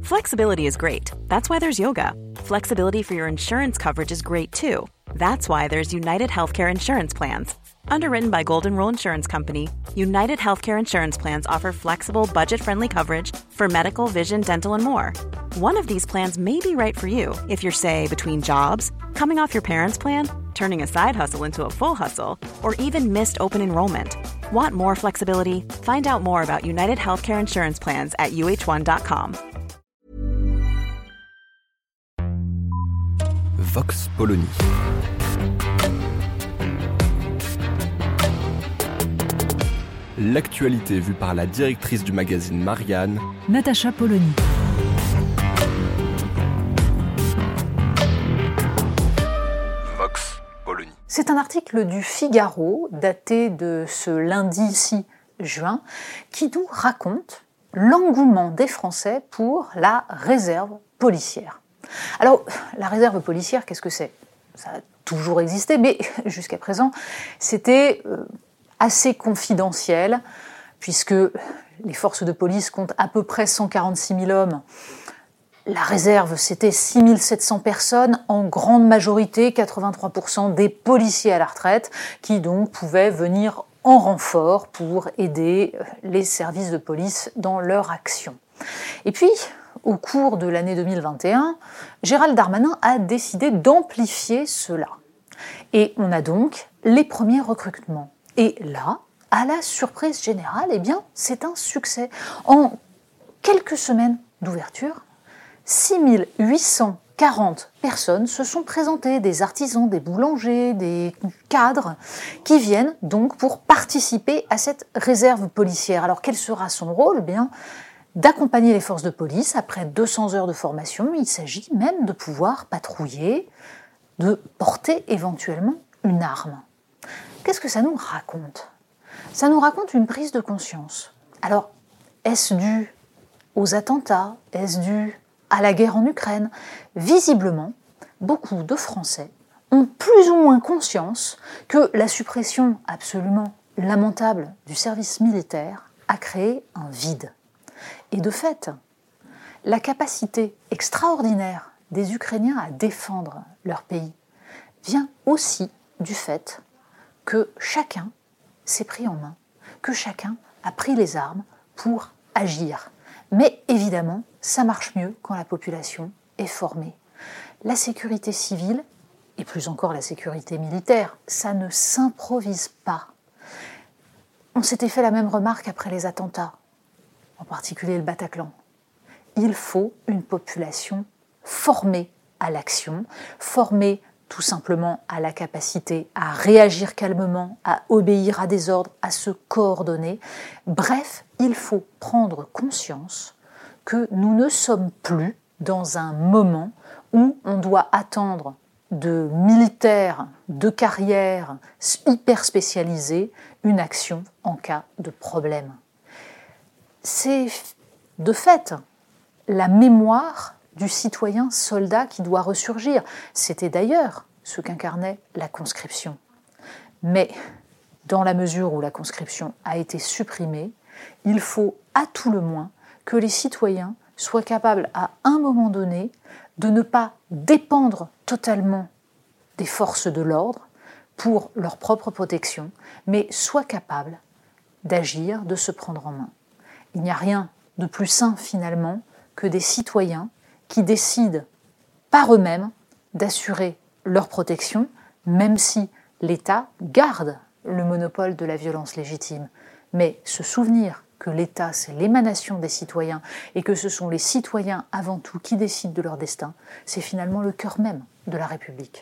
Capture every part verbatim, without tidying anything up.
Flexibility is great. That's why there's yoga. Flexibility for your insurance coverage is great too. That's why there's United Healthcare Insurance Plans. Underwritten by Golden Rule Insurance Company, United Healthcare Insurance Plans offer flexible, budget-friendly coverage for medical, vision, dental, and more. One of these plans may be right for you if you're, say, between jobs, coming off your parents' plan, turning a side hustle into a full hustle, or even missed open enrollment. Want more flexibility? Find out more about United Healthcare Insurance Plans at U H one dot com. Vox Polony. L'actualité vue par la directrice du magazine Marianne, Natacha Polony. Vox Polony. C'est un article du Figaro, daté de ce lundi six juin, qui nous raconte l'engouement des Français pour la réserve policière. Alors, la réserve policière, qu'est-ce que c'est ? Ça a toujours existé, mais jusqu'à présent, c'était euh, assez confidentiel, puisque les forces de police comptent à peu près cent quarante-six mille hommes. La réserve, c'était six mille sept cents personnes, en grande majorité, quatre-vingt-trois pour cent des policiers à la retraite, qui donc pouvaient venir en renfort pour aider les services de police dans leur action. Et puis, au cours de l'année deux mille vingt et un, Gérald Darmanin a décidé d'amplifier cela. Et on a donc les premiers recrutements. Et là, à la surprise générale, eh bien, c'est un succès. En quelques semaines d'ouverture, six mille huit cent quarante personnes se sont présentées, des artisans, des boulangers, des cadres, qui viennent donc pour participer à cette réserve policière. Alors, quel sera son rôle ? Eh bien, d'accompagner les forces de police après deux cents heures de formation. Il s'agit même de pouvoir patrouiller, de porter éventuellement une arme. Qu'est-ce que ça nous raconte ? Ça nous raconte une prise de conscience. Alors, est-ce dû aux attentats ? Est-ce dû à la guerre en Ukraine ? Visiblement, beaucoup de Français ont plus ou moins conscience que la suppression absolument lamentable du service militaire a créé un vide. Et de fait, la capacité extraordinaire des Ukrainiens à défendre leur pays vient aussi du fait que chacun s'est pris en main, que chacun a pris les armes pour agir. Mais évidemment, ça marche mieux quand la population est formée. La sécurité civile, et plus encore la sécurité militaire, ça ne s'improvise pas. On s'était fait la même remarque après les attentats, en particulier le Bataclan. Il faut une population formée à l'action, formée tout simplement à la capacité à réagir calmement, à obéir à des ordres, à se coordonner. Bref, il faut prendre conscience que nous ne sommes plus dans un moment où on doit attendre de militaires de carrière hyper spécialisés une action en cas de problème. C'est de fait la mémoire du citoyen soldat qui doit ressurgir. C'était d'ailleurs ce qu'incarnait la conscription. Mais dans la mesure où la conscription a été supprimée, il faut à tout le moins que les citoyens soient capables à un moment donné de ne pas dépendre totalement des forces de l'ordre pour leur propre protection, mais soient capables d'agir, de se prendre en main. Il n'y a rien de plus sain finalement que des citoyens qui décident par eux-mêmes d'assurer leur protection, même si l'État garde le monopole de la violence légitime. Mais se souvenir que l'État, c'est l'émanation des citoyens et que ce sont les citoyens avant tout qui décident de leur destin, c'est finalement le cœur même de la République.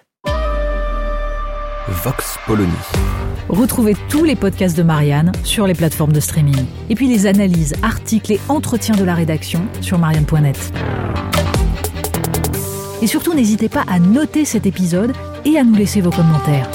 Vox Polony. Retrouvez tous les podcasts de Marianne sur les plateformes de streaming. Et puis les analyses, articles et entretiens de la rédaction sur marianne point net. Et surtout, n'hésitez pas à noter cet épisode et à nous laisser vos commentaires.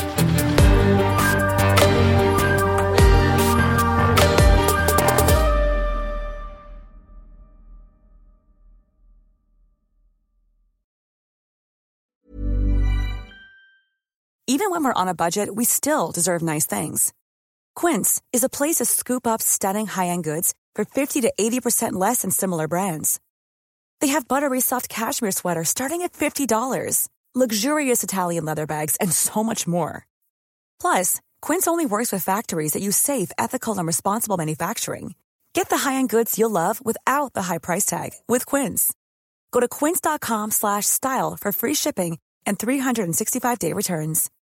Even when we're on a budget, we still deserve nice things. Quince is a place to scoop up stunning high-end goods for fifty to eighty percent less than similar brands. They have buttery soft cashmere sweaters starting at fifty dollars, luxurious Italian leather bags, and so much more. Plus, Quince only works with factories that use safe, ethical, and responsible manufacturing. Get the high-end goods you'll love without the high price tag with Quince. Go to quince.com slash style for free shipping and three sixty-five day returns.